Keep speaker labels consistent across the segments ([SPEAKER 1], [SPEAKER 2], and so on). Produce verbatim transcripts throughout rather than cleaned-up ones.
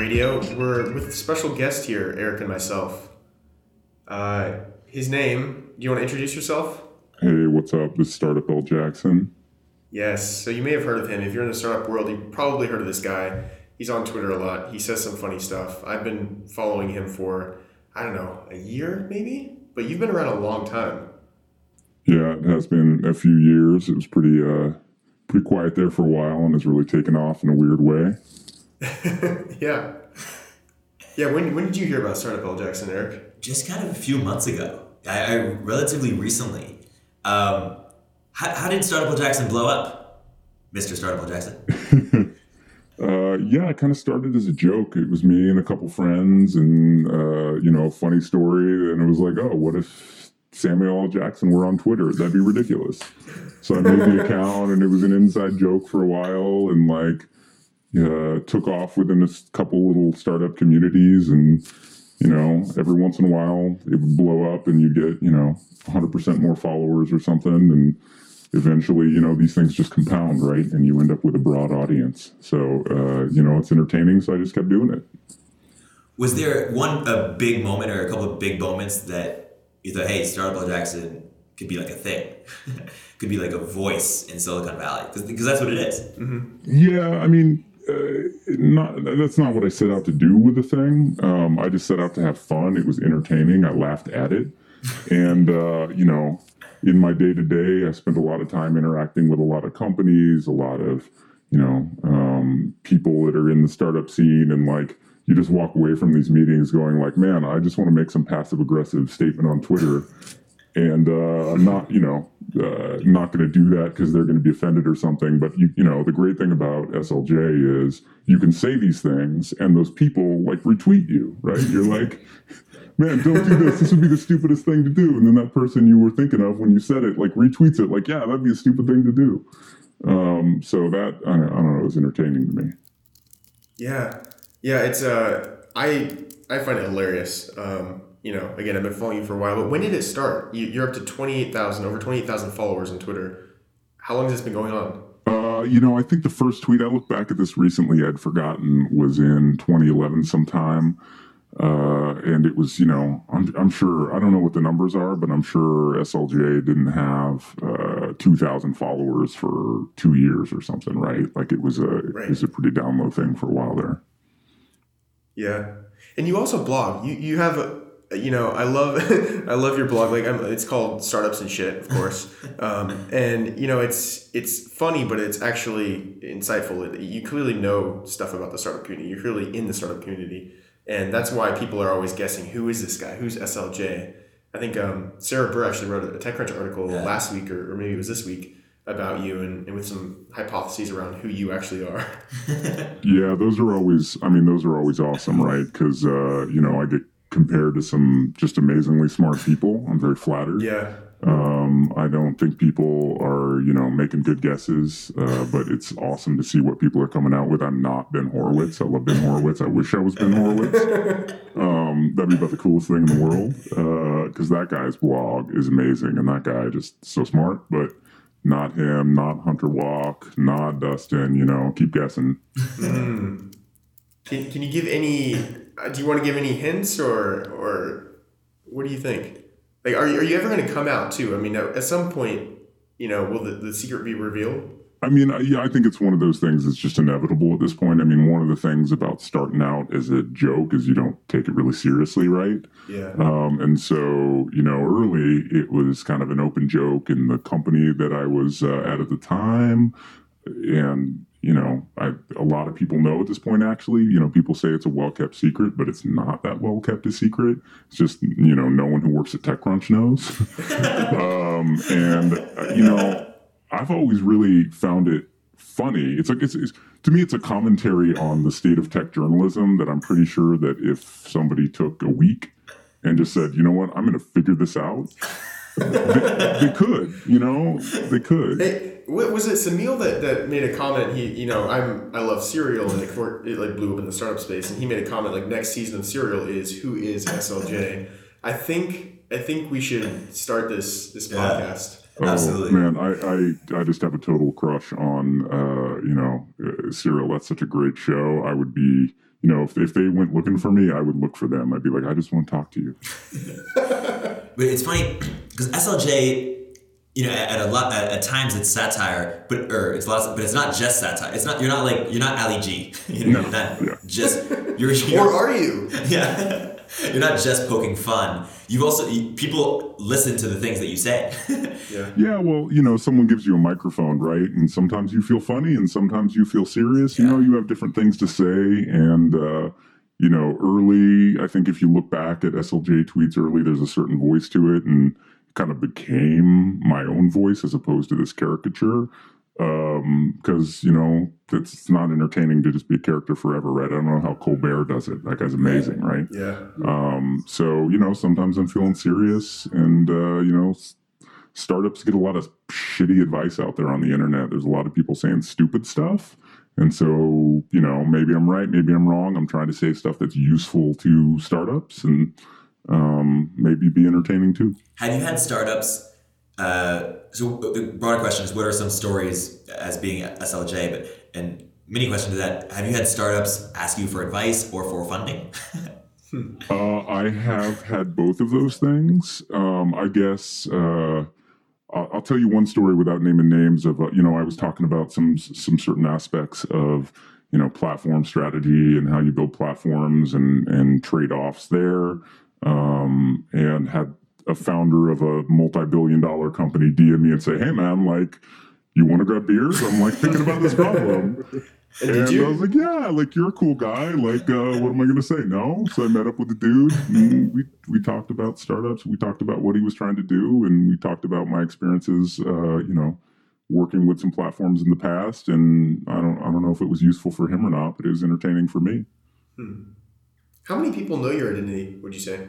[SPEAKER 1] Radio. We're with a special guest here, Eric and myself. Uh, his name, do you want to introduce yourself?
[SPEAKER 2] Hey, what's up? This is Startup L Jackson.
[SPEAKER 1] Yes, so you may have heard of him. If you're in the startup world, you've probably heard of this guy. He's on Twitter a lot. He says some funny stuff. I've been following him for, I don't know, a year maybe? But you've been around a long time.
[SPEAKER 2] Yeah, it has been a few years. It was pretty uh, pretty quiet there for a while and has really taken off in a weird way.
[SPEAKER 1] yeah. Yeah, when when did you hear about Startup L Jackson, Eric?
[SPEAKER 3] Just kind of a few months ago. I, I relatively recently. Um, how, how did Startup L Jackson blow up, Mister Startup L Jackson?
[SPEAKER 2] uh, yeah, it kind of started as a joke. It was me and a couple friends and, uh, you know, funny story. And it was like, oh, what if Samuel L. Jackson were on Twitter? That'd be ridiculous. So I made the account and it was an inside joke for a while and like uh, took off within a couple little startup communities. And, you know, every once in a while it would blow up and you get, you know, one hundred percent more followers or something. And eventually, you know, these things just compound, right? And you end up with a broad audience. So, uh, you know, it's entertaining. So I just kept doing it.
[SPEAKER 3] Was there one, a big moment or a couple of big moments that you thought, hey, Startup L Jackson could be like a thing, could be like a voice in Silicon Valley, because that's what it is.
[SPEAKER 2] Mm-hmm. Yeah, I mean, uh, not that's not what I set out to do with the thing. Um, I just set out to have fun. It was entertaining. I laughed at it, and uh, you know, in my day to day, I spent a lot of time interacting with a lot of companies, a lot of you know um, people that are in the startup scene, and like. You just walk away from these meetings going like, man, I just want to make some passive aggressive statement on Twitter. And uh, I'm not, you know, uh, not going to do that because they're going to be offended or something. But, you, you know, the great thing about S L J is you can say these things and those people like retweet you, right? You're like, man, don't do this. This would be the stupidest thing to do. And then that person you were thinking of when you said it, like retweets it like, yeah, that'd be a stupid thing to do. Um, so that, I don't, I don't know, it was entertaining to me.
[SPEAKER 1] Yeah. Yeah, it's uh, I I find it hilarious. Um, you know, again, I've been following you for a while, but when did it start? You, you're up to twenty-eight thousand, over twenty-eight thousand followers on Twitter. How long has this been going on?
[SPEAKER 2] Uh, you know, I think the first tweet, I looked back at this recently, I'd forgotten, was in twenty eleven sometime. Uh, and it was, you know, I'm, I'm sure, I don't know what the numbers are, but I'm sure S L J didn't have uh, two thousand followers for two years or something, right? Like it was a, right. It was a pretty down low thing for a while there.
[SPEAKER 1] Yeah, and you also blog. You you have a, you know, I love I love your blog. Like I'm, it's called Startups and Shit, of course. Um, and you know, it's it's funny, but it's actually insightful. You clearly know stuff about the startup community. You're clearly in the startup community, and that's why people are always guessing who is this guy? Who's S L J? I think um, Sarah Burr actually wrote a TechCrunch article yeah. last week, or, or maybe it was this week, about you and, and with some hypotheses around who you actually are.
[SPEAKER 2] Yeah, those are always, I mean, those are always awesome, right? Because, uh, you know, I get compared to some just amazingly smart people. I'm very flattered.
[SPEAKER 1] Yeah.
[SPEAKER 2] Um, I don't think people are, you know, making good guesses, uh, but it's awesome to see what people are coming out with. I'm not Ben Horowitz. I love Ben Horowitz. I wish I was Ben Horowitz. Um, that'd be about the coolest thing in the world because uh, that guy's blog is amazing and that guy just so smart, but not him, not Hunter Walk, not Dustin, you know, keep guessing.
[SPEAKER 1] Mm. Can, can you give any, do you want to give any hints or or what do you think? Like, are you, are you ever going to come out too? I mean, at some point, you know, will the, the secret be revealed?
[SPEAKER 2] I mean, yeah, I think it's one of those things that's just inevitable at this point. I mean, one of the things about starting out as a joke is you don't take it really seriously, right?
[SPEAKER 1] Yeah.
[SPEAKER 2] Um, and so, you know, early it was kind of an open joke in the company that I was uh, at at the time. And, you know, I, a lot of people know at this point, actually, you know, people say it's a well-kept secret, but it's not that well-kept a secret. It's just, you know, no one who works at TechCrunch knows. um, and, uh, you know, I've always really found it funny. It's like it's, it's to me, it's a commentary on the state of tech journalism that I'm pretty sure that if somebody took a week and just said, you know what, I'm going to figure this out, they, they could, you know, they could.
[SPEAKER 1] Hey, was it Samil that, that made a comment? He, you know, I'm I love Serial and it, it like blew up in the startup space, and he made a comment like next season of Serial is who is S L J. I think I think we should start this this
[SPEAKER 3] yeah.
[SPEAKER 1] podcast.
[SPEAKER 2] Oh
[SPEAKER 3] Absolutely.
[SPEAKER 2] man, I, I I just have a total crush on uh, you know uh, Serial. That's such a great show. I would be, you know, if if they went looking for me, I would look for them. I'd be like, I just want to talk to you.
[SPEAKER 3] But it's funny because S L J, you know, at, at a lot at, at times it's satire, but or it's lots, of, but it's not just satire. It's not you're not like you're not Ali G. You know,
[SPEAKER 2] No,
[SPEAKER 3] you're not
[SPEAKER 2] yeah.
[SPEAKER 3] just you're, you're
[SPEAKER 1] Or are you?
[SPEAKER 3] yeah. You're not just poking fun. You've also you, people listen to the things that you say.
[SPEAKER 1] Yeah.
[SPEAKER 2] Yeah, well, you know, someone gives you a microphone, right? And sometimes you feel funny, and sometimes you feel serious. You
[SPEAKER 3] Yeah.
[SPEAKER 2] know, you have different things to say, and uh, you know, early. I think if you look back at S L J tweets early, there's a certain voice to it, and kind of became my own voice as opposed to this caricature. Because you know, it's not entertaining to just be a character forever, right? I don't know how Colbert does it. That guy's amazing, right?
[SPEAKER 1] Yeah.
[SPEAKER 2] Um, so you know, sometimes I'm feeling serious, and uh, you know, s- startups get a lot of shitty advice out there on the internet. There's a lot of people saying stupid stuff, and so you know, maybe I'm right, maybe I'm wrong. I'm trying to say stuff that's useful to startups, and um, maybe be entertaining too.
[SPEAKER 3] Have you had startups? Uh, so the broader question is, what are some stories as being S L J? But and mini question to that: have you had startups ask you for advice or for funding?
[SPEAKER 2] Uh, I have had both of those things. Um, I guess uh, I'll, I'll tell you one story without naming names. Of uh, you know, I was talking about some some certain aspects of you know platform strategy and how you build platforms and and trade offs there, um, and had a founder of a multi-billion dollar company D M me and say, "Hey man, like, you want to grab beers? I'm like thinking about this problem."
[SPEAKER 1] And
[SPEAKER 2] And
[SPEAKER 1] did you?
[SPEAKER 2] I was like, yeah, like, you're a cool guy. Like, uh, what am I going to say? No. So I met up with the dude. And we, we talked about startups. We talked about what he was trying to do. And we talked about my experiences, uh, you know, working with some platforms in the past. And I don't, I don't know if it was useful for him or not, but it was entertaining for me.
[SPEAKER 1] Hmm. How many people know your identity, would you say?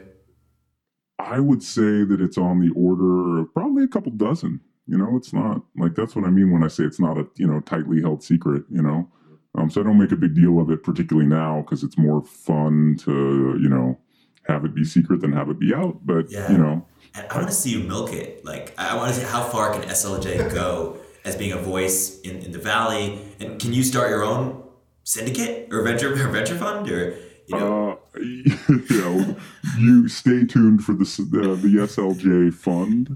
[SPEAKER 2] I would say that it's on the order of probably a couple dozen. You know, it's not like, that's what I mean when I say it's not a, you know, tightly held secret, you know. Um, so I don't make a big deal of it, particularly now, because it's more fun to, you know, have it be secret than have it be out. But,
[SPEAKER 3] Yeah.
[SPEAKER 2] you know,
[SPEAKER 3] And I want to see you milk it. Like, I want to see how far can S L J go as being a voice in, in the Valley? And can you start your own syndicate or venture or venture fund? Or, you know?
[SPEAKER 2] uh, you know, you stay tuned for the, s- uh, the S L J fund.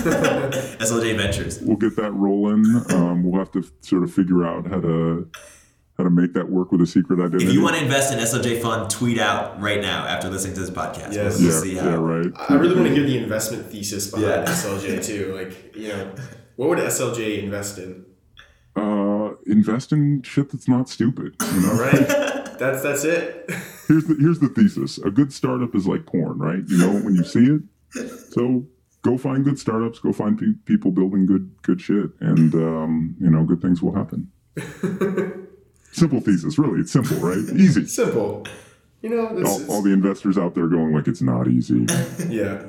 [SPEAKER 3] S L J Ventures.
[SPEAKER 2] We'll get that rolling. Um, we'll have to sort of figure out how to how to make that work with a secret identity.
[SPEAKER 3] If you want to invest in S L J Fund, tweet out right now after listening to this podcast.
[SPEAKER 1] Yes.
[SPEAKER 3] We'll
[SPEAKER 2] yeah,
[SPEAKER 3] see how.
[SPEAKER 2] yeah, right.
[SPEAKER 1] I really want to hear the investment thesis behind
[SPEAKER 3] Yeah.
[SPEAKER 1] S L J too. Like, you know, what would S L J invest in?
[SPEAKER 2] Uh, invest in shit that's not stupid. You know,
[SPEAKER 1] Right? That's that's it.
[SPEAKER 2] here's the here's the thesis. A good startup is like porn, right? You know it when you see it. So go find good startups. Go find pe- people building good good shit, and um, you know, good things will happen. Simple thesis, really. It's simple, right? Easy.
[SPEAKER 1] Simple. You know, this
[SPEAKER 2] All,
[SPEAKER 1] is,
[SPEAKER 2] all the investors out there going like it's not easy.
[SPEAKER 1] yeah.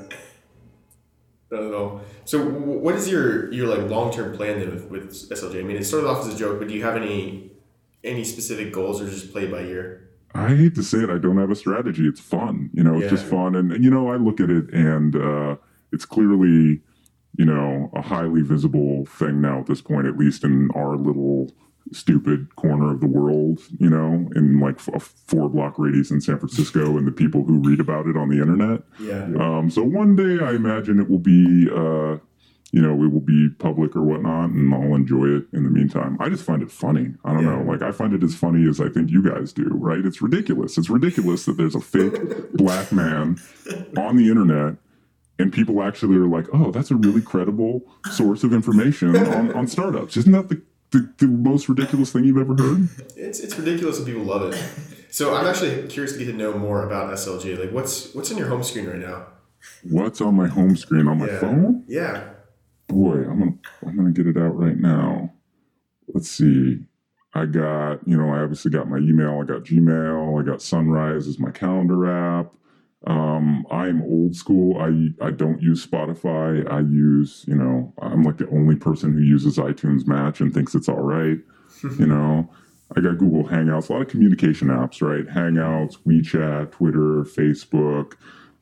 [SPEAKER 1] Not at all. So, w- what is your your like long term plan then with, with S L J? I mean, it started off as a joke, but do you have any any specific goals, or just play by ear?
[SPEAKER 2] I hate to say it, I don't have a strategy. It's fun, you know. It's
[SPEAKER 1] Yeah.
[SPEAKER 2] just fun, and, and you know, I look at it, and uh, it's clearly, you know, a highly visible thing now at this point, at least in our little stupid corner of the world, you know, in like a four block radius in San Francisco, and the people who read about it on the internet.
[SPEAKER 1] Yeah.
[SPEAKER 2] Um, so one day, I imagine it will be, uh, you know, it will be public or whatnot, and I'll enjoy it in the meantime. I just find it funny. I don't
[SPEAKER 1] Yeah.
[SPEAKER 2] know. Like, I find it as funny as I think you guys do, right? It's ridiculous. It's ridiculous that there's a fake black man on the internet, and people actually are like, oh, that's a really credible source of information on, on startups. Isn't that the, the, the most ridiculous thing you've ever heard?
[SPEAKER 1] It's it's ridiculous and people love it. So I'm actually curious to get to know more about S L J. Like, what's what's on your home screen right now?
[SPEAKER 2] What's on my home screen on my
[SPEAKER 1] Yeah.
[SPEAKER 2] phone?
[SPEAKER 1] Yeah.
[SPEAKER 2] Boy, I'm gonna I'm gonna get it out right now. Let's see. I got, you know, I obviously got my email, I got Gmail, I got Sunrise as my calendar app. Um, I'm old school. I I don't use Spotify. I use, you know, I'm like the only person who uses iTunes Match and thinks it's all right. You know, I got Google Hangouts, a lot of communication apps, right? Hangouts, WeChat, Twitter, Facebook.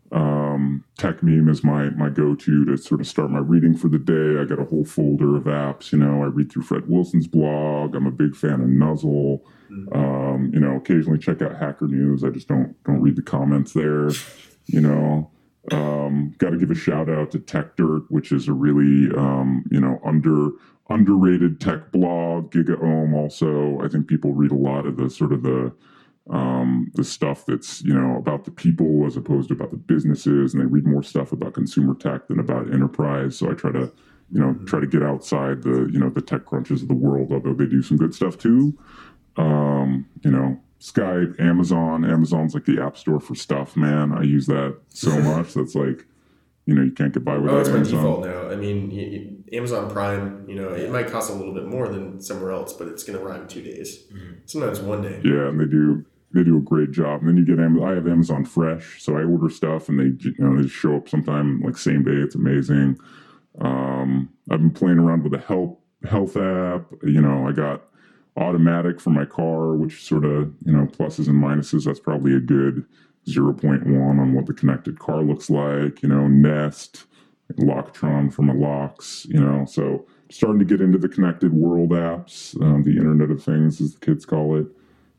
[SPEAKER 2] Um, Tech Meme is my my go-to to sort of start my reading for the day. I got a whole folder of apps. You know, I read through Fred Wilson's blog. I'm a big fan of Nuzzle. Um, you know, occasionally check out Hacker News. I just don't don't read the comments there. You know, um, got to give a shout out to Tech Dirt, which is a really um, you know under underrated tech blog. GigaOM also. I think people read a lot of the sort of the um, the stuff that's, you know, about the people as opposed to about the businesses, and they read more stuff about consumer tech than about enterprise. So I try to, you know, try to get outside the, you know, the tech crunches of the world, although they do some good stuff too. Um, you know, Skype, Amazon, Amazon's like the app store for stuff, man. I use that so much. That's like, you know, you can't get by without
[SPEAKER 1] Oh, it's my
[SPEAKER 2] Amazon.
[SPEAKER 1] default now. I mean, y- y- Amazon Prime, you know, it might cost a little bit more than somewhere else, but it's going to arrive in two days.
[SPEAKER 3] Mm-hmm.
[SPEAKER 1] Sometimes one day.
[SPEAKER 2] Yeah, and they do they do a great job. And then you get Am- I have Amazon Fresh, so I order stuff and they you know they just show up sometime like same day. It's amazing. Um, I've been playing around with a health health app. You know, I got Automatic for my car, which sort of, you know, pluses and minuses. That's probably a good zero point one on what the connected car looks like. You know, Nest, Locktron for my locks. You know, so starting to get into the connected world apps, um, the Internet of Things, as the kids call it.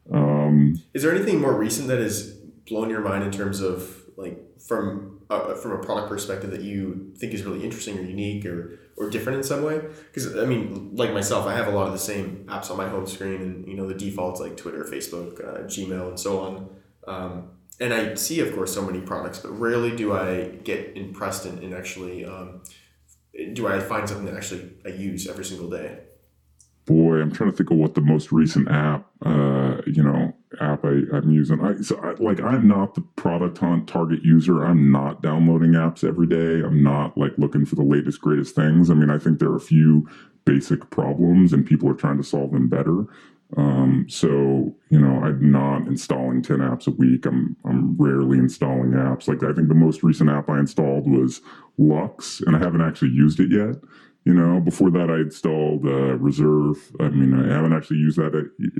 [SPEAKER 2] Um,
[SPEAKER 1] Is there anything more recent that has blown your mind in terms of like from uh, from a product perspective that you think is really interesting or unique or or different in some way? Because I mean, like myself, I have a lot of the same apps on my home screen, and you know the defaults like Twitter, Facebook, uh, Gmail, and so on. Um, and I see, of course, so many products, but rarely do I get impressed and, and actually um, do I find something that actually I use every single day.
[SPEAKER 2] Boy, I'm trying to think of what the most recent app, uh, you know, app I, I'm using. I, so I, like, I'm not the product hunt target user. I'm not downloading apps every day. I'm not like looking for the latest, greatest things. I mean, I think there are a few basic problems and people are trying to solve them better. Um, so, you know, I'm not installing ten apps a week. I'm, I'm rarely installing apps. Like, I think the most recent app I installed was Lux, and I haven't actually used it yet. You know, before that, I installed uh, Reserve. I mean, I haven't actually used that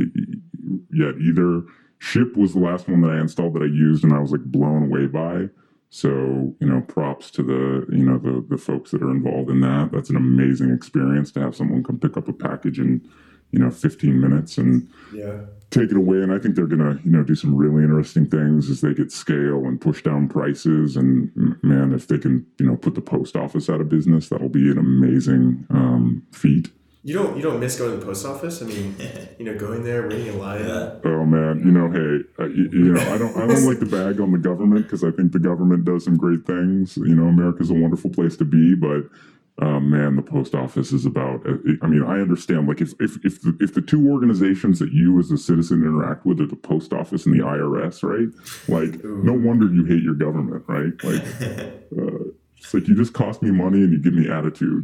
[SPEAKER 2] yet either. Ship was the last one that I installed that I used, and I was like blown away by. So, you know, props to the, you know, the the folks that are involved in that. That's an amazing experience to have someone come pick up a package in, you know, fifteen minutes and
[SPEAKER 1] Yeah.
[SPEAKER 2] take it away. And I think they're going to, you know, do some really interesting things as they get scale and push down prices. And man, if they can, you know, put the post office out of business, that'll be an amazing um, feat.
[SPEAKER 1] You don't you don't miss going to the post office? I mean, you know, going there, waiting in line.
[SPEAKER 3] Yeah.
[SPEAKER 2] Oh man, you know, hey, uh, you, you know, I don't, I don't like to bag on the government because I think the government does some great things. You know, America's a wonderful place to be, but um, man, the post office is about. I mean, I understand. Like, if if if the, if the two organizations that you as a citizen interact with are the post office and the I R S, right? Like,
[SPEAKER 1] Ooh.
[SPEAKER 2] no wonder you hate your government, right? Like, uh, it's like you just cost me money and you give me attitude.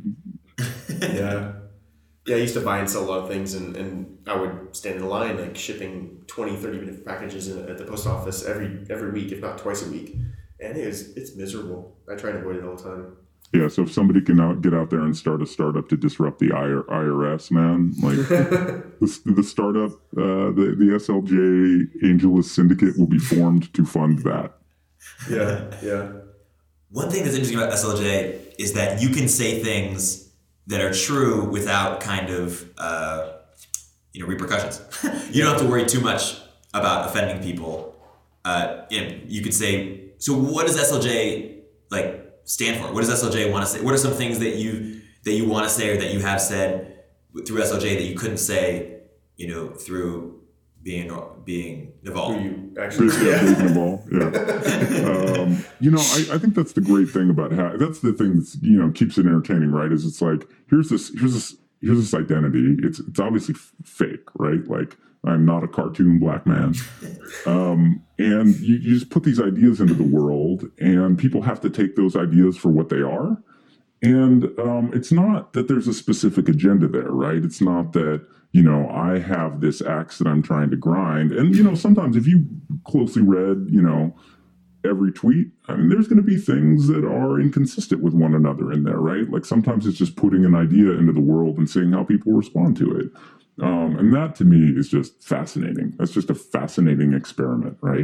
[SPEAKER 1] Yeah. Yeah, I used to buy and sell a lot of things, and, and I would stand in line, like shipping twenty, thirty minute packages in, at the post office every every week, if not twice a week. And it is, it's miserable. I try to avoid it all the time.
[SPEAKER 2] Yeah, so if somebody can out, get out there and start a startup to disrupt the I R S, man, like the, the startup, uh, the, the S L J AngelList Syndicate will be formed to fund that.
[SPEAKER 1] Yeah, yeah.
[SPEAKER 3] One thing that's interesting about S L J is that you can say things that are true without kind of, uh, you know, repercussions. You don't have to worry too much about offending people. Uh, you know, you could say, so what does S L J like stand for? What does S L J want to say? What are some things that you that you want to say or that you have said through S L J that you couldn't say, you know, through being being Naval?
[SPEAKER 1] Who you actually,
[SPEAKER 2] Yeah,
[SPEAKER 1] yeah.
[SPEAKER 2] Naval, yeah. Um, you know, I, I think that's the great thing about how that's the thing that's, you know, keeps it entertaining, right? Is it's like here's this here's this here's this identity. It's it's obviously f- fake, right? Like, I'm not a cartoon black man. Um, and you, you just put these ideas into the world, and people have to take those ideas for what they are. And um, it's not that there's a specific agenda there, right? It's not that, you know, I have this axe that I'm trying to grind. And, you know, sometimes if you closely read, you know, every tweet, I mean, there's going to be things that are inconsistent with one another in there, right? Like, sometimes it's just putting an idea into the world and seeing how people respond to it. Um, and that to me is just fascinating. That's just a fascinating experiment, right?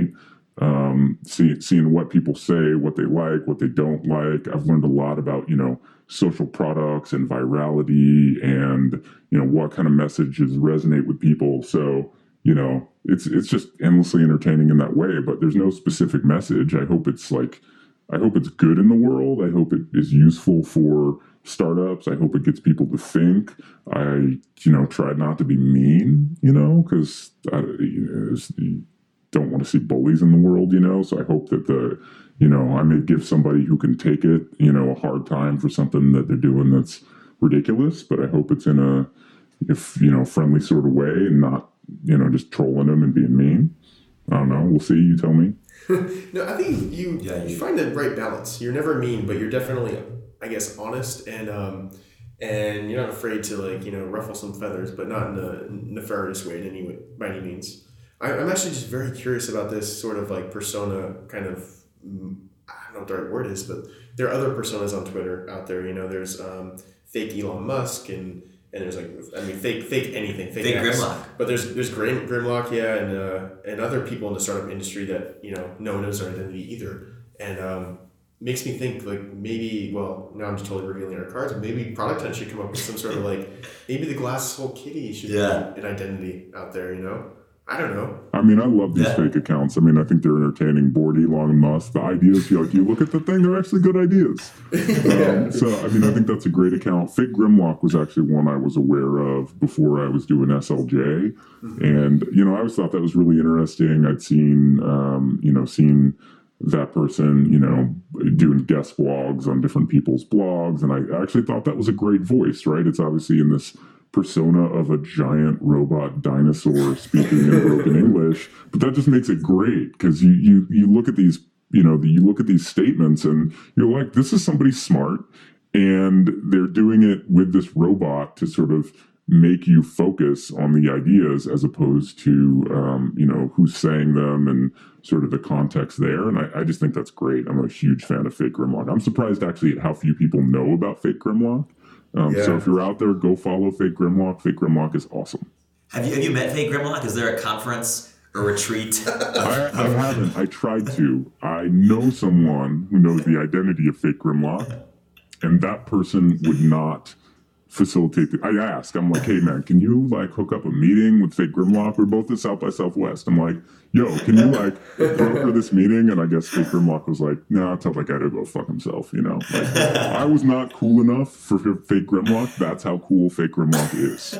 [SPEAKER 2] um, see, seeing what people say, what they like, what they don't like. I've learned a lot about, you know, social products and virality and, you know, what kind of messages resonate with people. So, you know, it's it's just endlessly entertaining in that way, but there's no specific message. I hope it's like, I hope it's good in the world. I hope it is useful for startups. I hope it gets people to think. I, you know, try not to be mean, you know, because I you know, you don't want to see bullies in the world, you know. So I hope that the, you know, I may give somebody who can take it, you know, a hard time for something that they're doing that's ridiculous, but I hope it's in a, if, you know, friendly sort of way and not, you know, just trolling them and being mean. I don't know. We'll see. You tell me.
[SPEAKER 1] No, I think you
[SPEAKER 3] Yeah,
[SPEAKER 1] you
[SPEAKER 3] you-
[SPEAKER 1] find the right balance. You're never mean, but you're definitely, I guess, honest and um and you're not afraid to, like, you know, ruffle some feathers, but not in a nefarious way in any way, by any means. I, I'm actually just very curious about this sort of like persona kind of. mm, I don't know what the right word is, but there are other personas on Twitter out there. You know, there's um, fake Elon Musk and. And there's like, I mean, fake, fake anything, fake,
[SPEAKER 3] Fake
[SPEAKER 1] X.
[SPEAKER 3] Grimlock.
[SPEAKER 1] But there's there's Grim, Grimlock, yeah, and uh, and other people in the startup industry that, you know, no one knows their identity either, and um, makes me think like maybe, well, now I'm just totally revealing our cards, but maybe Product Hunt should come up with some sort of like, maybe the Glass Whole Kitty should
[SPEAKER 3] Yeah.
[SPEAKER 1] be an identity out there, you know? I don't know.
[SPEAKER 2] I mean, I love these
[SPEAKER 3] Yeah.
[SPEAKER 2] fake accounts. I mean, I think they're entertaining. Bored Elon Musk, the ideas, you like, you look at the thing, they're actually good ideas. Um, so, I mean, I think that's a great account. Fake Grimlock was actually one I was aware of before I was doing S L J. Mm-hmm. And, you know, I always thought that was really interesting. I'd seen, um, you know, seen that person, you know, doing guest blogs on different people's blogs. And I actually thought that was a great voice, right? It's obviously in this persona of a giant robot dinosaur speaking in broken English, but that just makes it great because you you you look at these, you know, the, you look at these statements and you're like, this is somebody smart, and they're doing it with this robot to sort of make you focus on the ideas as opposed to um, you know, who's saying them and sort of the context there. And I, I just think that's great. I'm a huge fan of Fake Grimlock. I'm surprised actually at how few people know about Fake Grimlock. Um,
[SPEAKER 1] Yeah.
[SPEAKER 2] So if you're out there, go follow Fake Grimlock. Fake Grimlock is awesome.
[SPEAKER 3] Have you have you met Fake Grimlock? Is there a conference or retreat?
[SPEAKER 2] I, I haven't. I tried to. I know someone who knows the identity of Fake Grimlock, and that person would not facilitate the, I ask, I'm like, hey man, can you like hook up a meeting with Fake Grimlock? We're both at South by Southwest. I'm like, yo, can you like broker this meeting? And I guess Fake Grimlock was like, nah, tell that guy to go fuck himself, you know? Like, I was not cool enough for Fake Grimlock. That's how cool Fake Grimlock is.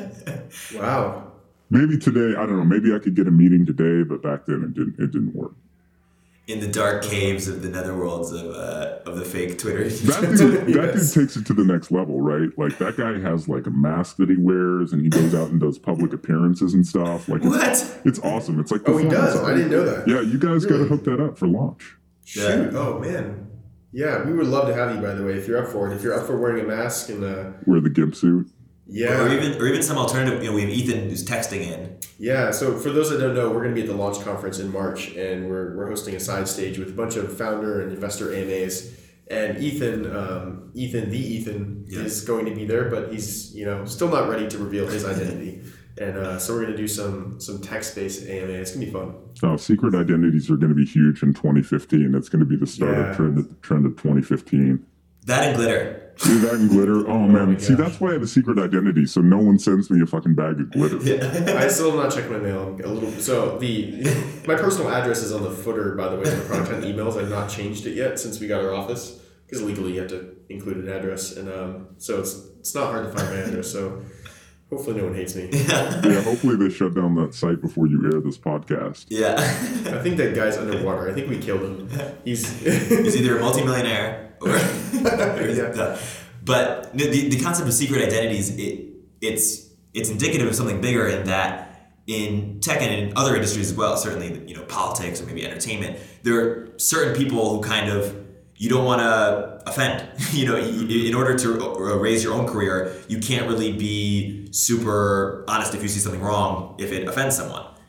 [SPEAKER 1] Wow.
[SPEAKER 2] Maybe today, I don't know, maybe I could get a meeting today, but back then it didn't, it didn't work.
[SPEAKER 3] In the dark caves of the netherworlds of uh, of the fake Twitter.
[SPEAKER 2] That dude, that
[SPEAKER 1] Yes.
[SPEAKER 2] dude takes it to the next level, right? Like that guy has like a mask that he wears, and he goes out and does public appearances and stuff. Like, it's,
[SPEAKER 3] What?
[SPEAKER 2] it's awesome. It's like
[SPEAKER 1] Oh, he
[SPEAKER 2] performance
[SPEAKER 1] does? I
[SPEAKER 2] art.
[SPEAKER 1] didn't know that.
[SPEAKER 2] Yeah, you guys got to
[SPEAKER 1] Really?
[SPEAKER 2] hook that up for launch.
[SPEAKER 1] Shoot. Oh, man. Yeah, we would love to have you, by the way, if you're up for it. If you're up for wearing a mask and, uh,
[SPEAKER 2] Wear the gimp suit.
[SPEAKER 1] yeah.
[SPEAKER 3] Or even or even some alternative. You know, we have Ethan who's texting in.
[SPEAKER 1] Yeah, so for those that don't know, we're going to be at the launch conference in March, and we're, we're hosting a side stage with a bunch of founder and investor A M As. And Ethan, um, Ethan, the Ethan,
[SPEAKER 3] Yeah.
[SPEAKER 1] is going to be there, but he's, you know, still not ready to reveal his identity. And uh, so we're going to do some some text-based A M A. It's going to be fun.
[SPEAKER 2] Uh, secret identities are going to be huge in twenty fifteen. It's going to be the startup
[SPEAKER 1] Yeah.
[SPEAKER 2] trend, of, trend of twenty fifteen.
[SPEAKER 3] That and glitter.
[SPEAKER 2] See that in glitter? Oh, man.
[SPEAKER 1] my
[SPEAKER 2] See,
[SPEAKER 1] gosh.
[SPEAKER 2] that's why I have a secret identity, so no one sends me a fucking bag of glitter.
[SPEAKER 1] I still have not checked my mail. I'm a little so the my personal address is on the footer, by the way, of the Product Hunt emails. I've not changed it yet since we got our office because legally you have to include an address, and um, so it's it's not hard to find my address. So hopefully no one hates me.
[SPEAKER 2] Yeah, hopefully they shut down that site before you air this podcast.
[SPEAKER 3] Yeah.
[SPEAKER 1] I think that guy's underwater. I think we killed him. He's
[SPEAKER 3] He's either a multimillionaire or, or he's
[SPEAKER 1] Yeah.
[SPEAKER 3] done. But the, the concept of secret identities, it it's it's indicative of something bigger in that in tech and in other industries as well, certainly, you know, politics or maybe entertainment, there are certain people who kind of you don't want to offend. You know, you- in order to raise your own career, you can't really be super honest if you see something wrong if it offends someone.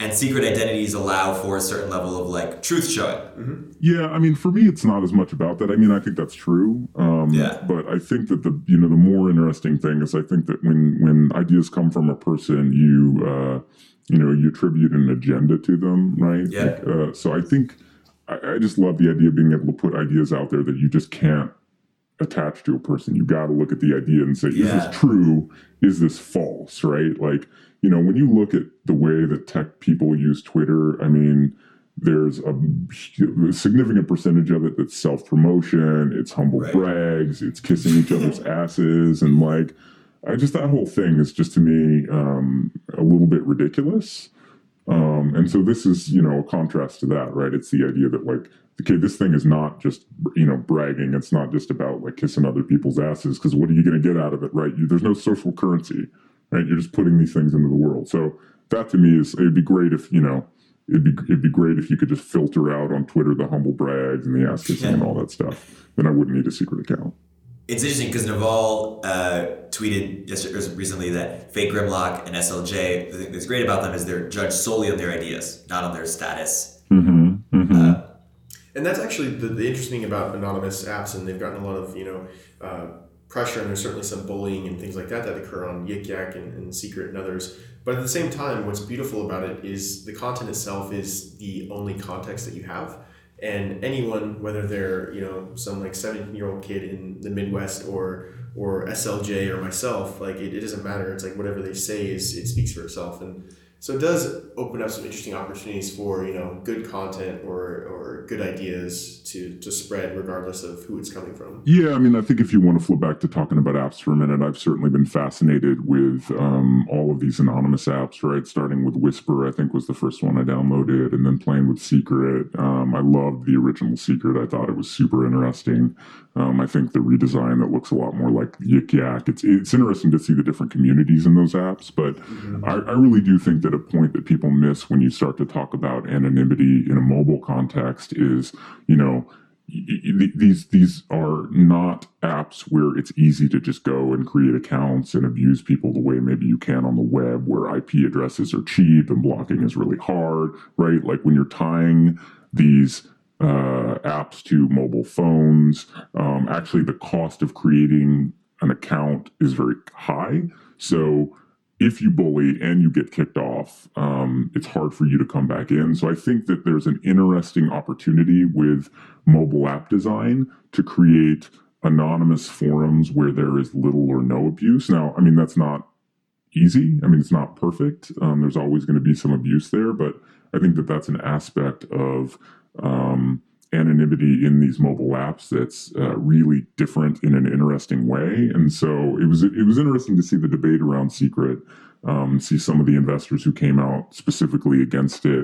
[SPEAKER 3] and secret identities allow for a certain level of like truth showing.
[SPEAKER 1] Mm-hmm.
[SPEAKER 2] Yeah, I mean, for me, it's not as much about that. I mean, I think that's true. Um,
[SPEAKER 3] Yeah.
[SPEAKER 2] But I think that the you know the more interesting thing is I think that when when ideas come from a person, you uh, you know you attribute an agenda to them, right?
[SPEAKER 3] Yeah.
[SPEAKER 2] Like, uh, so I think I, I just love the idea of being able to put ideas out there that you just can't attach to a person. You got to look at the idea and say, is
[SPEAKER 3] Yeah.
[SPEAKER 2] this true? Is this false? Right? Like, you know, when you look at the way that tech people use Twitter, I mean, there's a, a significant percentage of it that's self-promotion, it's humble
[SPEAKER 3] Right.
[SPEAKER 2] brags, it's kissing each other's asses, and like, I just, that whole thing is just to me um, a little bit ridiculous. Um, and so this is, you know, a contrast to that, right? It's the idea that like, okay, this thing is not just, you know, bragging. It's not just about like kissing other people's asses, because what are you going to get out of it, right? You, there's no social currency, right? You're just putting these things into the world. So that to me is, it'd be great if, you know, it'd be it'd be great if you could just filter out on Twitter the humble brags and the ass kissing
[SPEAKER 3] Yeah.
[SPEAKER 2] and all that stuff. Then I wouldn't need a secret account.
[SPEAKER 3] It's interesting because Naval uh, tweeted yesterday, recently that Fake Grimlock and S L J, the thing that's great about them is they're judged solely on their ideas, not on their status.
[SPEAKER 2] Mm-hmm. Mm-hmm.
[SPEAKER 3] Uh,
[SPEAKER 1] And that's actually the, the interesting about anonymous apps, and they've gotten a lot of, you know, uh, pressure, and there's certainly some bullying and things like that that occur on Yik Yak and, and Secret and others. But at the same time, what's beautiful about it is the content itself is the only context that you have. And anyone, whether they're, you know, some like seventeen-year-old kid in the Midwest or or S L J or myself, like it, it doesn't matter. It's like whatever they say is it speaks for itself. And so it does open up some interesting opportunities for, you know, good content or, or good ideas to, to spread regardless of who it's coming from.
[SPEAKER 2] Yeah, I mean, I think if you want to flip back to talking about apps for a minute, I've certainly been fascinated with um, all of these anonymous apps, right? Starting with Whisper, I think was the first one I downloaded, and then playing with Secret. Um, I loved the original Secret. I thought it was super interesting. Um, I think the redesign that looks a lot more like Yik Yak. It's it's interesting to see the different communities in those apps, but mm-hmm. I, I really do think that a point that people miss when you start to talk about anonymity in a mobile context is, you know, these these are not apps where it's easy to just go and create accounts and abuse people the way maybe you can on the web, where I P addresses are cheap and blocking is really hard, right? Like when you're tying these uh, apps to mobile phones, um, actually the cost of creating an account is very high. So if you bully and you get kicked off, um, it's hard for you to come back in. So I think that there's an interesting opportunity with mobile app design to create anonymous forums where there is little or no abuse. Now, I mean, that's not easy. I mean, it's not perfect. Um, there's always going to be some abuse there, but I think that that's an aspect of um, anonymity in these mobile apps that's uh, really different in an interesting way. And so it was it was interesting to see the debate around Secret, um, see some of the investors who came out specifically against it,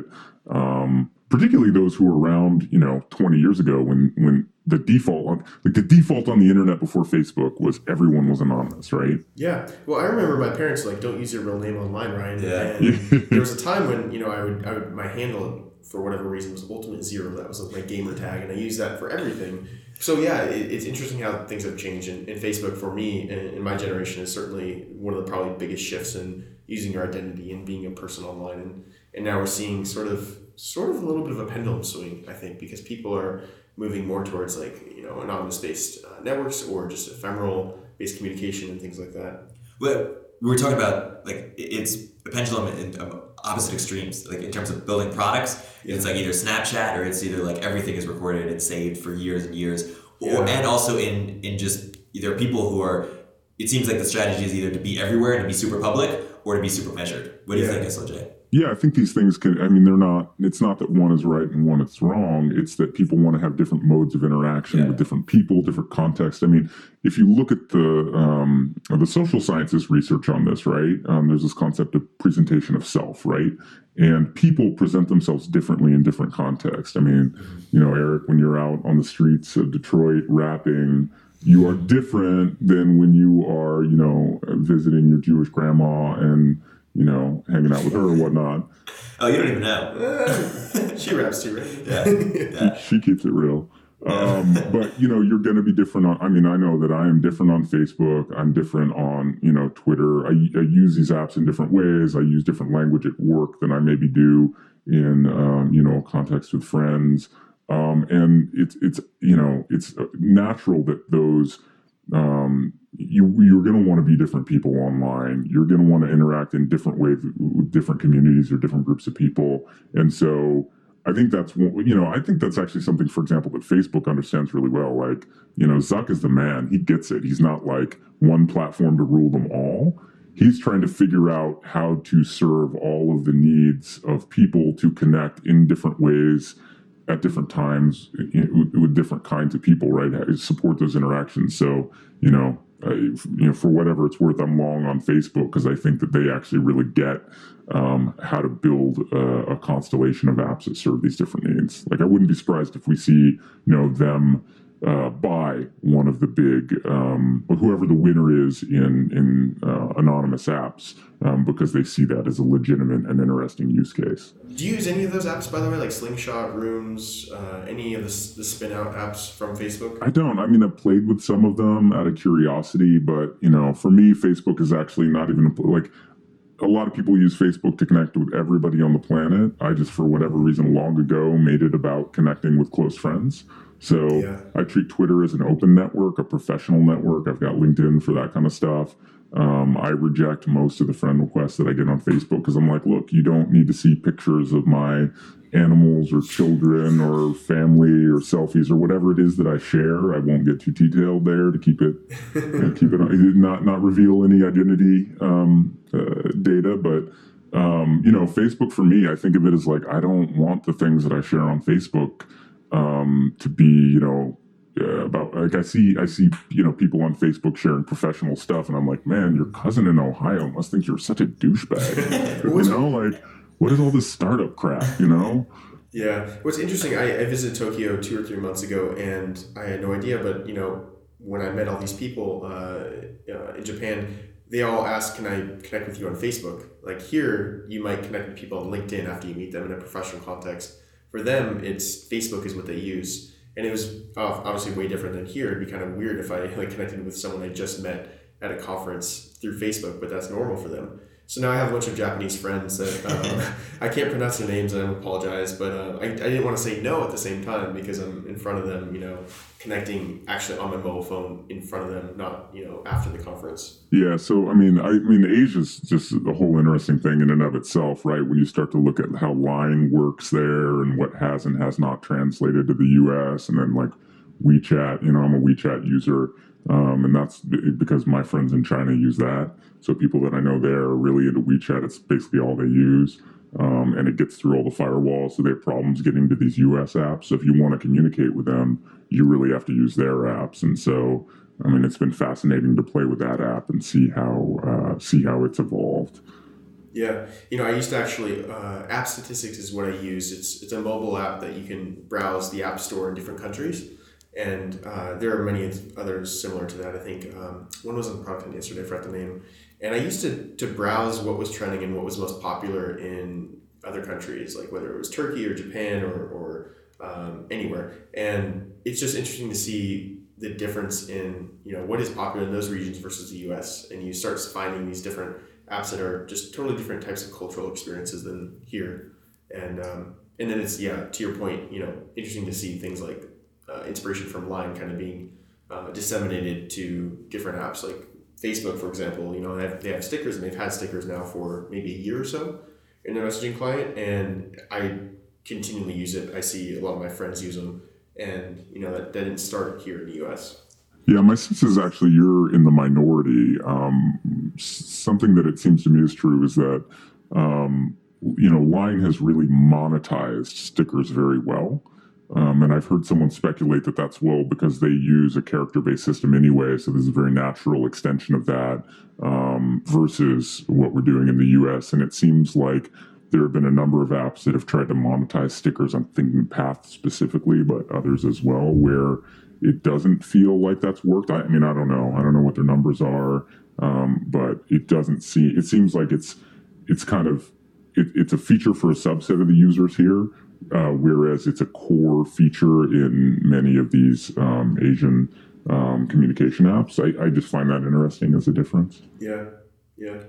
[SPEAKER 2] um, particularly those who were around, you know, twenty years ago when when the default, like the default on the internet before Facebook was everyone was anonymous, right?
[SPEAKER 1] Yeah. Well, I remember my parents like, don't use your real name online, Ryan.
[SPEAKER 3] Yeah.
[SPEAKER 1] And there was a time when, you know, I would, I would, my handle for whatever reason was Ultimate Zero. That was like my gamer tag, and I used that for everything. So yeah, it, it's interesting how things have changed. And, and Facebook for me and in my generation is certainly one of the probably biggest shifts in using your identity and being a person online. And, and now we're seeing sort of sort of a little bit of a pendulum swing, I think, because people are moving more towards like, you know, anonymous based uh, networks or just ephemeral based communication and things like that.
[SPEAKER 3] Well, we were talking about like it's a pendulum in um, opposite extremes, like in terms of building products. Yeah. It's like either Snapchat or it's either like everything is recorded and saved for years and years, or yeah. and also in in just there are people who are. It seems like the strategy is either to be everywhere and to be super public or to be super measured. What do yeah. you think, S L J?
[SPEAKER 2] Yeah, I think these things can, I mean, they're not, it's not that one is right and one is wrong. It's that people want to have different modes of interaction yeah. with different people, different contexts. I mean, if you look at the um, the social sciences research on this, right, um, there's this concept of presentation of self, right? And people present themselves differently in different contexts. I mean, mm-hmm. you know, Eric, when you're out on the streets of Detroit rapping, you are different than when you are, you know, visiting your Jewish grandma and, you know, hanging out with her or whatnot.
[SPEAKER 3] Oh, you don't even know.
[SPEAKER 1] Uh, she raps too, right?
[SPEAKER 3] Yeah. yeah.
[SPEAKER 2] She, she keeps it real. Um, but you know, you're going to be different on, I mean, I know that I am different on Facebook. I'm different on, you know, Twitter. I, I use these apps in different ways. I use different language at work than I maybe do in, um, you know, context with friends. Um, and it's, it's, you know, it's natural that those, um, you, you're going to want to be different people online. You're going to want to interact in different ways with different communities or different groups of people. And so I think that's, you know, I think that's actually something, for example, that Facebook understands really well. Like, you know, Zuck is the man. He gets it. He's not like one platform to rule them all. He's trying to figure out how to serve all of the needs of people to connect in different ways at different times with different kinds of people, right? Support those interactions. So, you know, uh, you know, for whatever it's worth, I'm long on Facebook because I think that they actually really get um, how to build a, a constellation of apps that serve these different needs. Like, I wouldn't be surprised if we see, you know, them uh, buy one of the big, um, whoever the winner is in in uh, anonymous apps, um, because they see that as a legitimate and interesting use case.
[SPEAKER 1] Do you use any of those apps, by the way, like Slingshot, Rooms, uh, any of the, the spin out apps from Facebook?
[SPEAKER 2] I don't. I mean, I've played with some of them out of curiosity, but, you know, for me, Facebook is actually not even a, like, a lot of people use Facebook to connect with everybody on the planet. I just, for whatever reason, long ago made it about connecting with close friends. So yeah. I treat Twitter as an open network, a professional network. I've got LinkedIn for that kind of stuff. Um, I reject most of the friend requests that I get on Facebook because I'm like, look, you don't need to see pictures of my animals or children or family or selfies or whatever it is that I share. I won't get too detailed there to keep it, you know, keep it not not reveal any identity um, uh, data. But um, you know, Facebook for me, I think of it as like I don't want the things that I share on Facebook um, to be, you know. Uh, about like I see I see you know people on Facebook sharing professional stuff and I'm like, man, your cousin in Ohio must think you're such a douchebag. You know, like what is all this startup crap, you know?
[SPEAKER 1] Yeah. What's interesting, I, I visited Tokyo two or three months ago and I had no idea, but you know, when I met all these people uh, uh, in Japan, they all asked, can I connect with you on Facebook? Like here, you might connect with people on LinkedIn after you meet them in a professional context. For them, it's Facebook is what they use. And it was obviously way different than here. It'd be kind of weird if I like connected with someone I just met at a conference through Facebook, but that's normal for them. So now I have a bunch of Japanese friends that um, I can't pronounce their names and I apologize, but uh, I, I didn't want to say no at the same time because I'm in front of them, you know, connecting actually on my mobile phone in front of them, not, you know, after the conference.
[SPEAKER 2] Yeah. So, I mean, I mean, Asia's just a whole interesting thing in and of itself, right? When you start to look at how Line works there and what has and has not translated to the U S and then like WeChat, you know, I'm a WeChat user. Um, and that's because my friends in China use that. So people that I know there are really into WeChat. It's basically all they use. Um, and it gets through all the firewalls. So they have problems getting to these U S apps. So if you want to communicate with them, you really have to use their apps. And so, I mean, it's been fascinating to play with that app and see how, uh, see how it's evolved.
[SPEAKER 1] Yeah. You know, I used to actually, uh, App Statistics is what I use. It's, it's a mobile app that you can browse the App Store in different countries. And uh, there are many others similar to that. I think um, one was on Product Hunt yesterday, I forgot the name. And I used to, to browse what was trending and what was most popular in other countries, like whether it was Turkey or Japan or, or um, anywhere. And it's just interesting to see the difference in, you know, what is popular in those regions versus the U S. And you start finding these different apps that are just totally different types of cultural experiences than here. And um, and then it's, yeah, to your point, you know, interesting to see things like Uh, inspiration from Line kind of being uh, disseminated to different apps like Facebook, for example. You know, they have, they have stickers and they've had stickers now for maybe a year or so in their messaging client, and I continually use it. I see a lot of my friends use them, and you know that, that didn't start here in the U S.
[SPEAKER 2] Yeah, my sense is actually you're in the minority. Um, something that it seems to me is true is that um, you know Line has really monetized stickers very well. Um, and I've heard someone speculate that that's well because they use a character-based system anyway, so there's a very natural extension of that um, versus what we're doing in the U S. And it seems like there have been a number of apps that have tried to monetize stickers. I'm thinking Path specifically, but others as well, where it doesn't feel like that's worked. I, I mean, I don't know. I don't know what their numbers are, um, but it doesn't seem. It seems like it's it's kind of. It, it's a feature for a subset of the users here, uh, whereas it's a core feature in many of these um, Asian um, communication apps. I, I just find that interesting as a difference.
[SPEAKER 1] Yeah, yeah.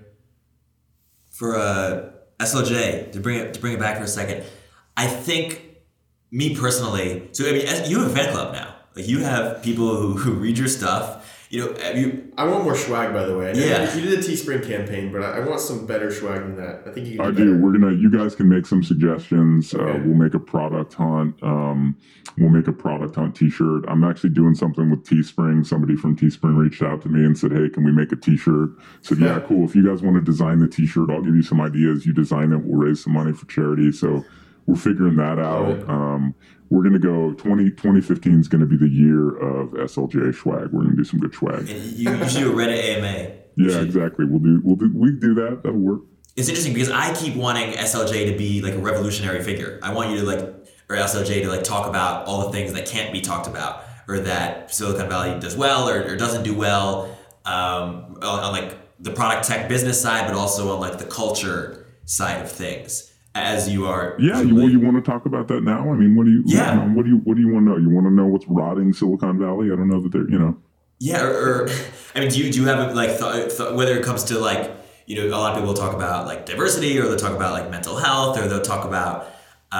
[SPEAKER 3] For uh, S L J, to bring it to bring it back for a second, I think me personally. So I mean, as, you have a fan club now. Like you have people who, who read your stuff. You know, have you.
[SPEAKER 1] I want more swag, by the way. I know
[SPEAKER 3] Yeah.
[SPEAKER 1] You did a Teespring campaign, but I, I want some better swag than that. I think you can
[SPEAKER 2] I
[SPEAKER 1] do
[SPEAKER 2] do.
[SPEAKER 1] better.
[SPEAKER 2] We're gonna. You guys can make some suggestions.
[SPEAKER 1] Okay.
[SPEAKER 2] Uh, we'll make a product hunt. Um, we'll make a product hunt T-shirt. I'm actually doing something with Teespring. Somebody from Teespring reached out to me and said, "Hey, can we make a T-shirt?" I said, "Yeah, cool. If you guys want to design the T-shirt, I'll give you some ideas. You design it. We'll raise some money for charity." So we're figuring that out.
[SPEAKER 1] it.
[SPEAKER 2] Um, we're gonna go. twenty, twenty fifteen is gonna be the year of S L J swag. We're gonna do some good swag.
[SPEAKER 3] And you, you should do a Reddit A M A. You
[SPEAKER 2] Yeah,
[SPEAKER 3] should-
[SPEAKER 2] exactly. We'll do. We'll do. We do that. That'll work.
[SPEAKER 3] It's interesting because I keep wanting S L J to be like a revolutionary figure. I want you to like, or S L J to like talk about all the things that can't be talked about, or that Silicon Valley does well or, or doesn't do well, um, on, on like the product tech business side, but also on like the culture side of things. As you are,
[SPEAKER 2] Yeah, you, well, you want to talk about that now? I mean, what do you?
[SPEAKER 3] Yeah.
[SPEAKER 2] You know, what do you? What do you want to know? You want to know what's rotting Silicon Valley? I don't know that they're. You know.
[SPEAKER 3] Yeah, or, or I mean, do you do you have like th- th- whether it comes to like, you know, a lot of people will talk about like diversity, or they'll talk about like mental health, or they'll talk about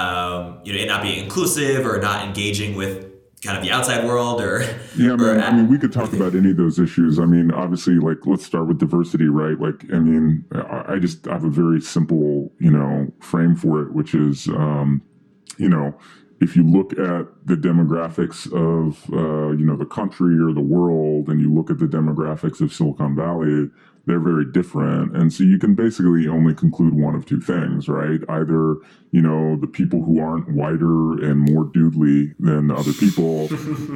[SPEAKER 3] um, you know, it not being inclusive or not engaging with kind of the outside world, or
[SPEAKER 2] Yeah,
[SPEAKER 3] or
[SPEAKER 2] man. I mean, we could talk about any of those issues. I mean, obviously, like let's start with diversity, right? Like, I mean, I, I just have a very simple, you know, frame for it, which is, um, you know, if you look at the demographics of, uh, you know, the country or the world, and you look at the demographics of Silicon Valley, they're very different. And so you can basically only conclude one of two things, right? Either, you know, the people who aren't whiter and more doodly than other people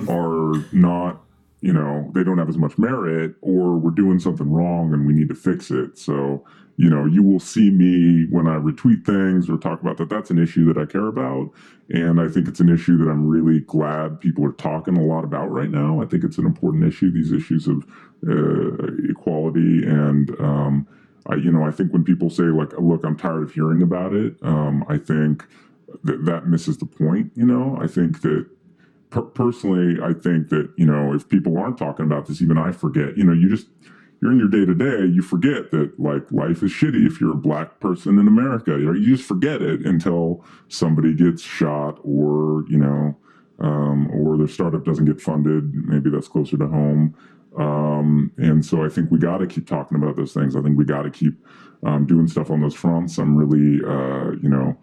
[SPEAKER 2] are not, you know, they don't have as much merit, or we're doing something wrong and we need to fix it. So, you know, you will see me when I retweet things or talk about that. That's an issue that I care about. And I think it's an issue that I'm really glad people are talking a lot about right now. I think it's an important issue, these issues of uh, equality. And, um, I, you know, I think when people say, like, look, I'm tired of hearing about it, um, I think that that misses the point. You know, I think that per- personally, I think that, you know, if people aren't talking about this, even I forget, you know, you just, you're in your day to day, you forget that like life is shitty if you're a black person in America. You know, you just forget it until somebody gets shot, or, you know, um, or their startup doesn't get funded. Maybe that's closer to home. Um, and so I think we got to keep talking about those things. I think we got to keep um, doing stuff on those fronts. I'm really, uh, you know,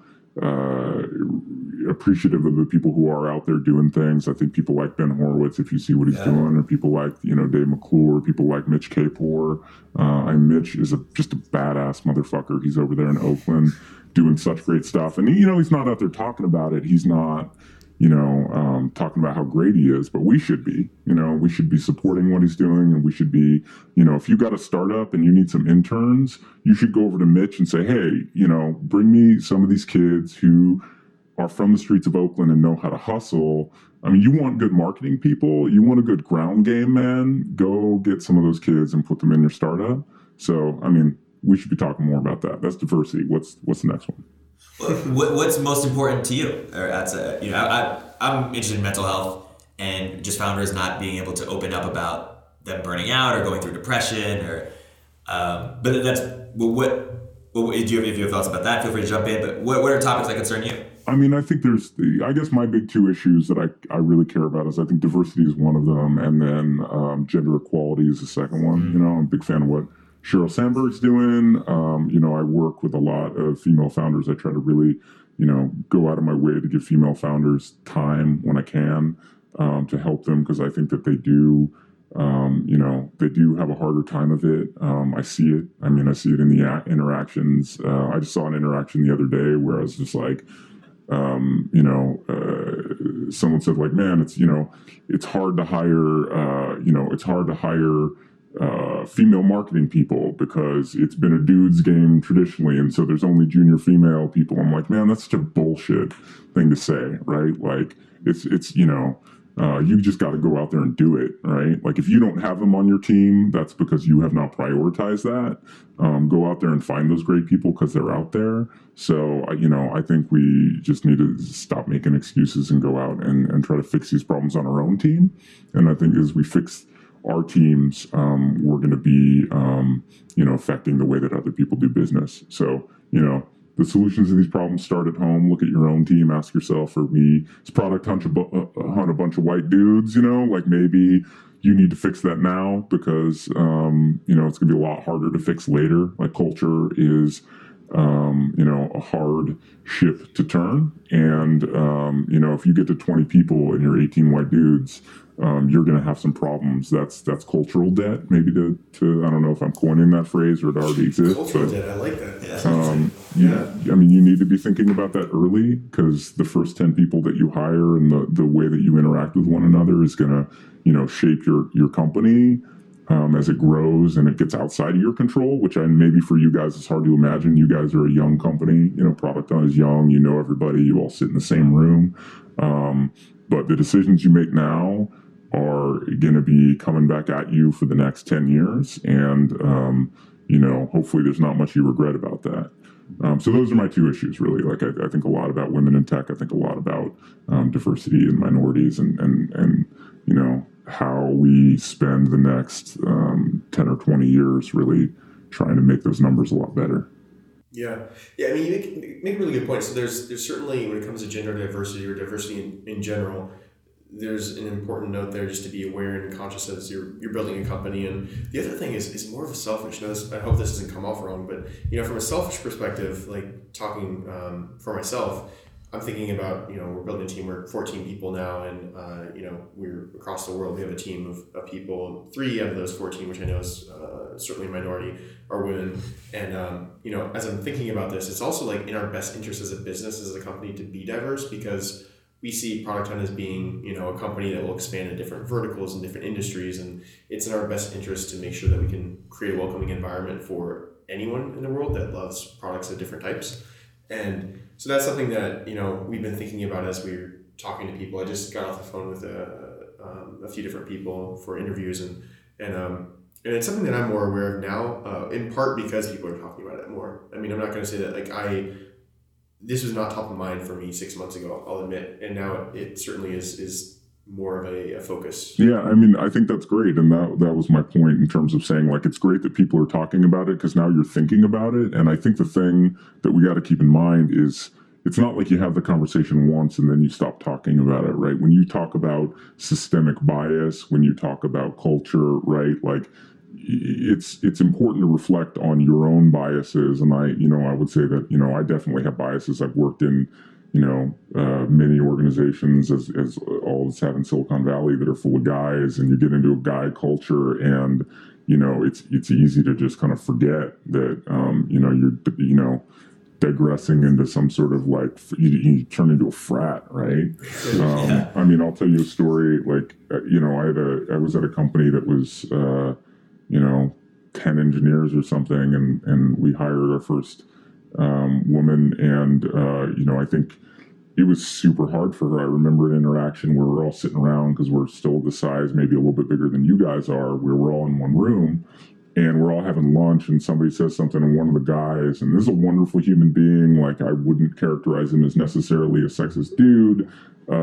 [SPEAKER 2] uh, appreciative of the people who are out there doing things. I think people like Ben Horowitz, if you see what he's
[SPEAKER 3] Yeah.
[SPEAKER 2] doing, or people like, you know, Dave McClure, people like Mitch Kapor. Uh, and Mitch is a, just a badass motherfucker. He's over there in Oakland doing such great stuff. And, you know, he's not out there talking about it. He's not, you know, um, talking about how great he is, but we should be, you know, we should be supporting what he's doing. And we should be, you know, if you got a startup and you need some interns, you should go over to Mitch and say, hey, you know, bring me some of these kids who are from the streets of Oakland and know how to hustle. I mean, you want good marketing people, you want a good ground game, man, go get some of those kids and put them in your startup. So, I mean, we should be talking more about that. That's diversity. What's, what's the next one?
[SPEAKER 3] What, what's most important to you? Or that's a, you know, I, I'm interested in mental health, and just founders not being able to open up about them burning out or going through depression, or um, but that's what. What do you have? If you have thoughts about that, feel free to jump in. But what, what are topics that concern you?
[SPEAKER 2] I mean, I think there's, I guess my big two issues that I, I really care about is I think diversity is one of them, and then um, gender equality is the second one. Mm-hmm. You know, I'm a big fan of what Sheryl Sandberg's doing. Um, you know, I work with a lot of female founders. I try to really, you know, go out of my way to give female founders time when I can um, to help them, because I think that they do, um, you know, they do have a harder time of it. Um, I see it. I mean, I see it in the a- interactions. Uh, I just saw an interaction the other day where I was just like, Um, you know, uh, someone said like, man, it's, you know, it's hard to hire, uh, you know, it's hard to hire uh, female marketing people because it's been a dude's game traditionally. And so there's only junior female people. I'm like, man, that's such a bullshit thing to say, right? Like it's, it's, you know, Uh, you just got to go out there and do it, right? Like if you don't have them on your team, that's because you have not prioritized that. Um, go out there and find those great people because they're out there. So, uh, you know, I think we just need to stop making excuses and go out and, and try to fix these problems on our own team. And I think as we fix our teams, um, we're going to be, um, you know, affecting the way that other people do business. So, you know, the solutions to these problems start at home. Look at your own team. Ask yourself, are we, is product hunt a, bu- uh, hunt a bunch of white dudes, you know, like maybe you need to fix that now because, um, you know, it's going to be a lot harder to fix later. Like culture is, um, you know, a hard ship to turn. And, um, you know, if you get to twenty people and you're eighteen white dudes, um, you're going to have some problems. That's that's cultural debt. Maybe to, to I don't know if I'm coining that phrase or it already exists.
[SPEAKER 1] Cultural
[SPEAKER 2] but,
[SPEAKER 1] debt, I like that.
[SPEAKER 3] Yeah.
[SPEAKER 2] Um,
[SPEAKER 1] Yeah.
[SPEAKER 2] yeah, I mean, you need to be thinking about that early because the first ten people that you hire and the, the way that you interact with one another is going to, you know, shape your, your company um, as it grows and it gets outside of your control, which I maybe for you guys, it's hard to imagine. You guys are a young company, you know, Product Hunt is young, you know everybody, you all sit in the same room. Um, but the decisions you make now are going to be coming back at you for the next ten years. And, um, you know, hopefully there's not much you regret about that. Um, so those are my two issues, really. Like, I, I think a lot about women in tech. I think a lot about um, diversity and minorities and, and, and, you know, how we spend the next um, ten or twenty years really trying to make those numbers a lot better.
[SPEAKER 1] Yeah, yeah. I mean, you make, make a really good point. So there's there's certainly, when it comes to gender diversity or diversity in, in general, there's an important note there just to be aware and conscious as you're you're building a company. And the other thing is is more of a selfish. Now, this, I hope this doesn't come off wrong, but you know, from a selfish perspective, like talking um, for myself, I'm thinking about, you know, we're building a team. We're fourteen people now, and uh, you know, we're across the world. We have a team of, of people. Three out of those fourteen, which I know is uh, certainly a minority, are women. And um, you know, as I'm thinking about this, it's also like in our best interest as a business, as a company, to be diverse, because we see Product Hunt as being, you know, a company that will expand in different verticals and different industries, and it's in our best interest to make sure that we can create a welcoming environment for anyone in the world that loves products of different types. And so that's something that, you know, we've been thinking about as we're talking to people. I just got off the phone with a, um, a few different people for interviews, and and um, and it's something that I'm more aware of now, uh, in part because people are talking about it more. I mean, I'm not going to say that like I, this was not top of mind for me six months ago, I'll admit, and now it certainly is is more of a, a focus.
[SPEAKER 2] Yeah, I mean, I think that's great. And that that was my point in terms of saying, like, it's great that people are talking about it because now you're thinking about it. And I think the thing that we got to keep in mind is it's not like you have the conversation once and then you stop talking about it, right? When you talk about systemic bias, when you talk about culture, right? Like, it's it's important to reflect on your own biases. And I, you know, I would say that, you know, I definitely have biases. I've worked in, you know, uh, many organizations, as, as all of us have in Silicon Valley, that are full of guys, and you get into a guy culture, and, you know, it's it's easy to just kind of forget that, um, you know, you're, you know, digressing into some sort of like, you, you turn into a frat, right? Um,
[SPEAKER 3] Yeah.
[SPEAKER 2] I mean, I'll tell you a story. Like, uh, you know, I had a, I was at a company that was, uh, you know, ten engineers or something, and, and we hired our first um, woman, and, uh, you know, I think it was super hard for her. I remember an interaction where we're all sitting around because we're still the size, maybe a little bit bigger than you guys are, where we're all in one room, and we're all having lunch, and somebody says something, and one of the guys, and this is a wonderful human being, like, I wouldn't characterize him as necessarily a sexist dude,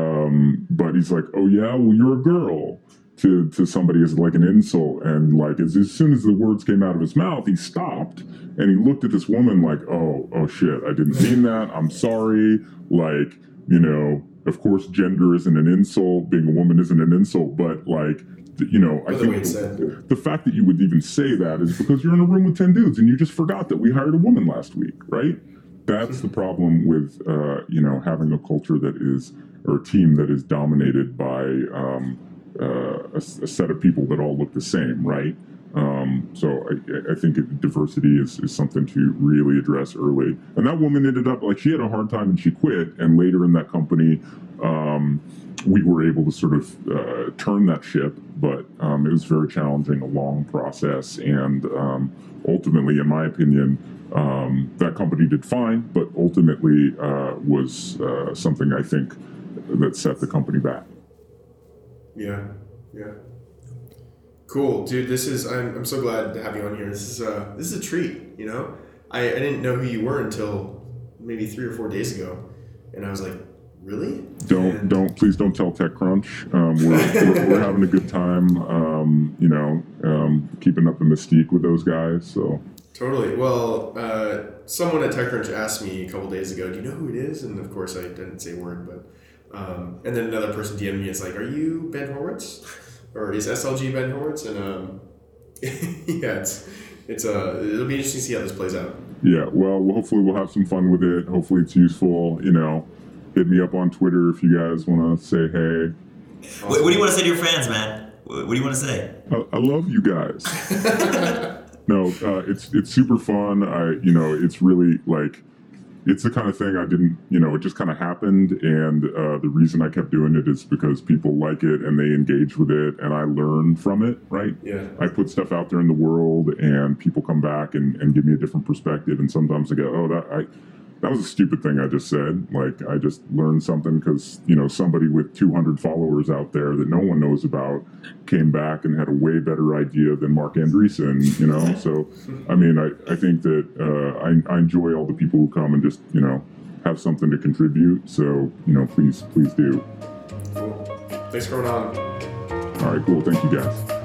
[SPEAKER 2] um, but he's like, oh yeah, well, you're a girl. To, to somebody as like an insult, and like as, as soon as the words came out of his mouth, he stopped and he looked at this woman like, oh, oh shit, I didn't mean that. I'm sorry. Like, you know, of course, gender isn't an insult. Being a woman isn't an insult, but like, you know, I think the, the fact that you would even say that is because you're in a room with ten dudes and you just forgot that we hired a woman last week, right? That's the problem with, uh, you know, having a culture that is, or a team that is dominated by, um, Uh, a, a set of people that all look the same, right? Um, so I, I think it, diversity is, is something to really address early. And that woman ended up, like, she had a hard time and she quit. And later in that company, um, we were able to sort of uh, turn that ship. But um, it was very challenging, a long process. And um, ultimately, in my opinion, um, that company did fine, but ultimately uh, was uh, something I think that set the company back.
[SPEAKER 1] Yeah, yeah. Cool, dude. This is I'm, I'm so glad to have you on here. This is uh this is a treat. You know, I, I didn't know who you were until maybe three or four days ago, and I was like, really?
[SPEAKER 2] Don't
[SPEAKER 1] and,
[SPEAKER 2] don't please don't tell TechCrunch. Um, we're, we're we're having a good time. Um, you know, um, keeping up the mystique with those guys. So
[SPEAKER 1] Totally. Well, uh, someone at TechCrunch asked me a couple days ago, "Do you know who it is?" And of course, I didn't say a word. But um, and then another person D M'd me. It's like, "Are you Ben Horowitz, or is S L G Ben Horowitz?" And um, yeah, it's it's uh, it'll be interesting to see how this plays out.
[SPEAKER 2] yeah, well, hopefully we'll have some fun with it. Hopefully it's useful. You know, hit me up on Twitter if you guys want to say hey.
[SPEAKER 3] Awesome. What, what do you want to say to your fans, man? What, what do you want to say?
[SPEAKER 2] I, I love you guys. No, uh, it's it's super fun. I you know it's really like it's the kind of thing I didn't you know it just kind of happened, and uh, the reason I kept doing it is because people like it and they engage with it, and I learn from it. Right?
[SPEAKER 1] Yeah.
[SPEAKER 2] I put stuff out there in the world, and people come back and, and give me a different perspective, and sometimes I go, oh that I. That was a stupid thing I just said. Like, I just learned something because, you know, somebody with two hundred followers out there that no one knows about came back and had a way better idea than Mark Andreessen, you know? So, I mean, I, I think that uh, I, I enjoy all the people who come and just, you know, have something to contribute. So, you know, please, please do.
[SPEAKER 1] Cool. Thanks for coming on.
[SPEAKER 2] All right, cool. Thank you, guys.